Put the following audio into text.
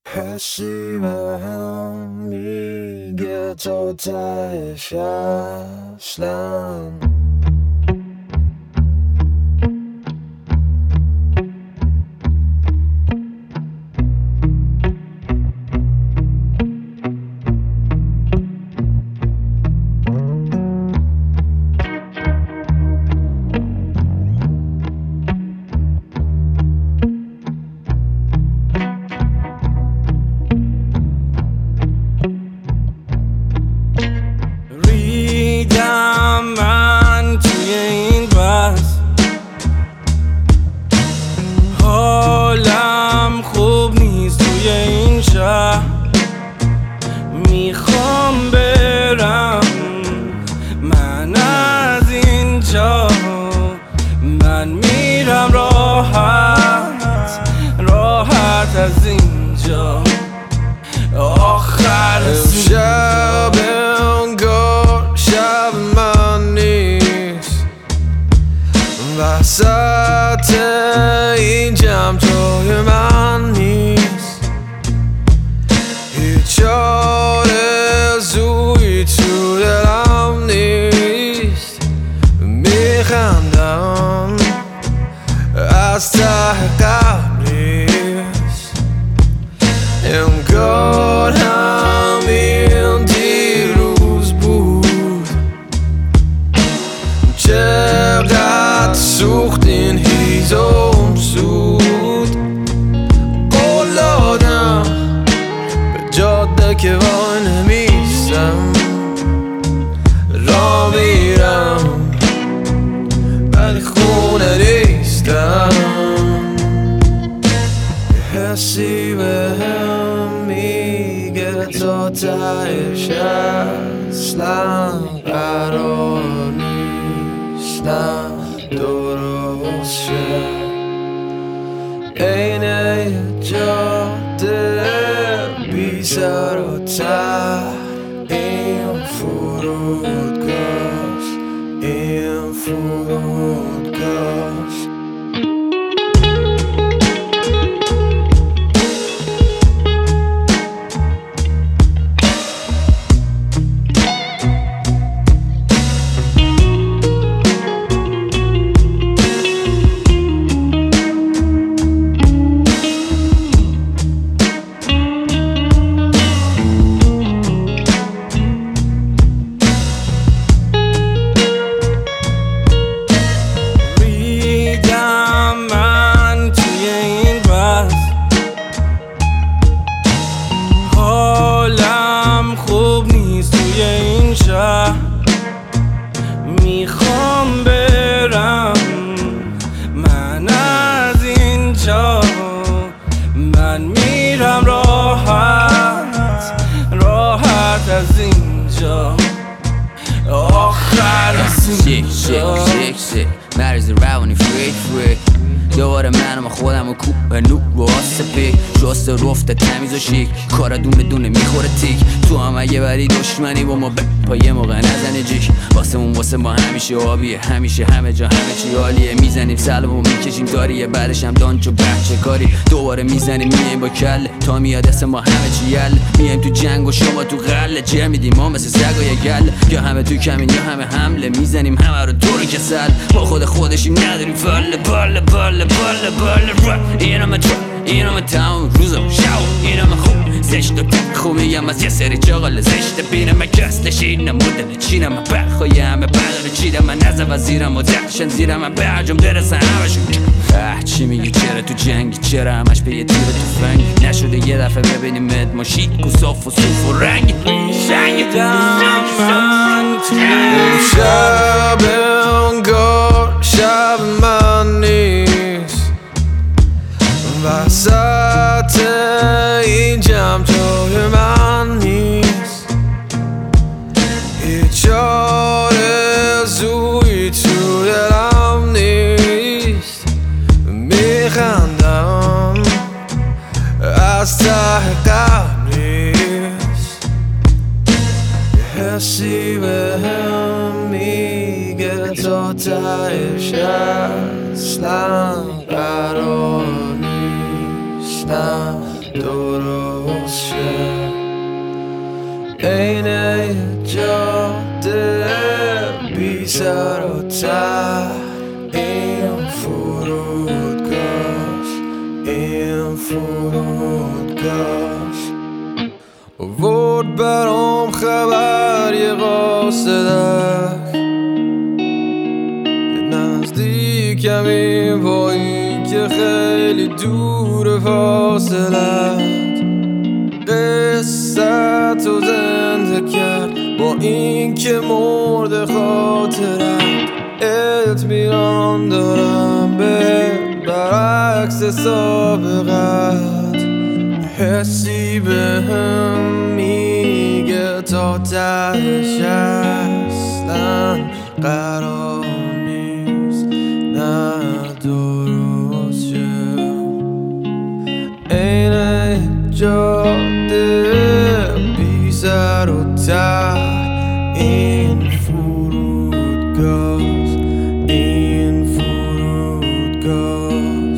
حسی به هم میگه تو تهش اصلا من توی این بس حالم خوب نیست توی این شهر میخوام برم من از اینجا من میرم راحت از اینجا آخر شب وسط این جمع جای من نیست هیچ آرزویی تو دلم نیست میخندم از ته قلب نیست انگار همین دیروز بود چقدر سوخت این هیزم سود قول دادم به جاده که وای نمیستم را میرم ولی خونه نیستم حسی به هم میگه تا تهش اصلا قرار نیستم درست شه عین جاده بی سر و ته این فرودگاه میخوام برم من از اینجا من میرم راحت از اینجا آخر از اینجا مریض روانی فریک دوباره من خودم و کوه نو و آسپی شسته رفته تمیز و شیک کارا دونه میخوره تیک تو هم اگه بری دشمنی با ما پای موقع نزنه جیک واسه ما همیشه آبیه همیشه همه جا همه چی عالیه میزنیم سلم و میکشیم داریه بعدش هم دانچ و بچه کاری دوباره میزنیم میایم با کله تا میاد دست ما همه چی یله میایم تو جنگ و شما تو غله جه میدیم ما مثل سگای گله یا همه تو کمین یا همه حمله میزنیم همه رو طوری که سل با خودشیم نداریم باله اینم تاون روزم شاو اینم خوب زشت و خوب میگم از یه سری چاقال زشت بینم کستشین مدل چینم برخوای همه بردار چیدم من نزد وزیرم و دخشن زیرم من برجم درسن همشون چی میگی چرا تو جنگی چرا همش به یه تیر توفنگ نشده یه دفعه ببینیم ما شیک و صاف و صوف و رنگ من شب انگار شب من نیست وسط این جمع جای من نیست هیچ آرزویی تو دلم نیست میخندم از ته قلب نیست حسی به هم میگه تا تهش اصلا قرار نیستم درست درست شه. عین جاده بی سر و ته، این فرودگاهست، این فرودگاهست. آورد برام خبر یه قاصدک که نزدیکم این با این که خیلی دور فاصلت. قصت و زنده کرد با این که مرد خاطرت. اطمینان دارم به برعکس سابقت. حسی به هم میگه تا تهش اصلا قرار نیست نه درست شه. عین جاده بی سر و ته، این فرودگاهست، این فرودگاهست.